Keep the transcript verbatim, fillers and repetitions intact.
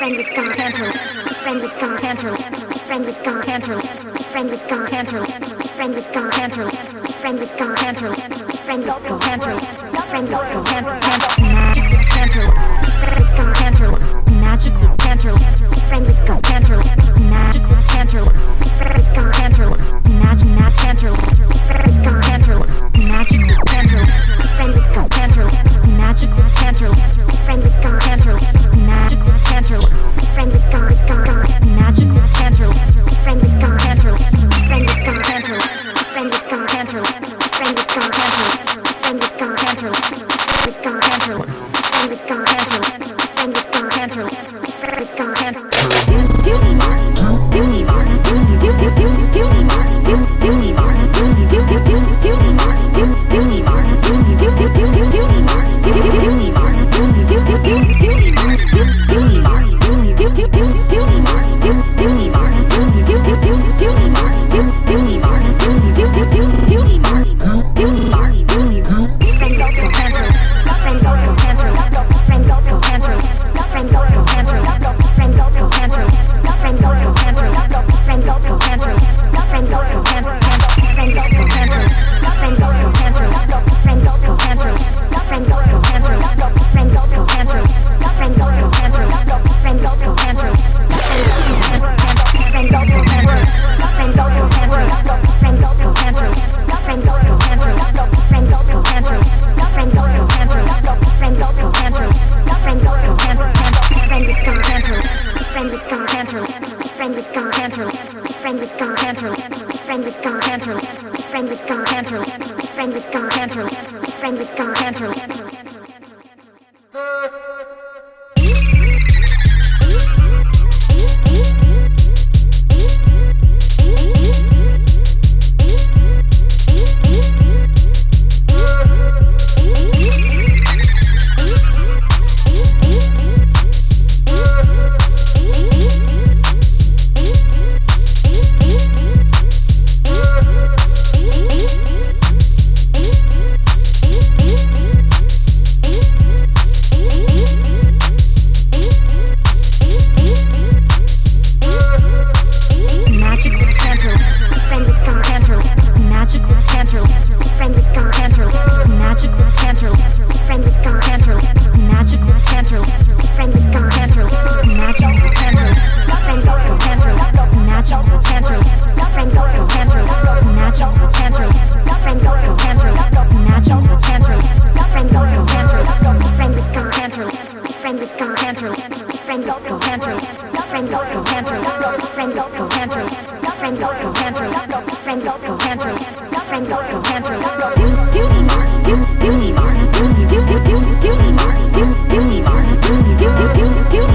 friend was gone. Cantor. My friend was gone. Cantor. My friend was gone. Cantor. My friend was gone. Cantor. My friend was gone. Cantor. My friend was gone. Cantor. My friend was gone. Cantor. My friend was gone. Cantor. Magical cantor. My friend was gone. Cantor. Magical cantor. My friend was gone. Cantor. Magical cantor. My friend was gone. Cantor. Magic mad cantor. My friend was gone. Cantor. Magical cantor. My friend was gone. Cantor. Magical cantor. My friend was gone. Cantor. Magical cantor. My friend was gone. Was gone. Gone. Magical cantor. My friend was gone. Cantor. My friend was gone. Cantor. My friend was gone. Cantor. My friend was gone. Cantor. My friend was gone. Cantor. Was gone. Cantor. My friend was gone. Cantor. My friend was gone. Cantor. My friend was gone. Cantor. Beauty mark. Beauty mark. Beauty mark. Beauty mark. Beauty mark. Beauty mark. Beauty mark. Beauty mark. Beauty mark. Beauty mark. Beauty mark. Beauty mark.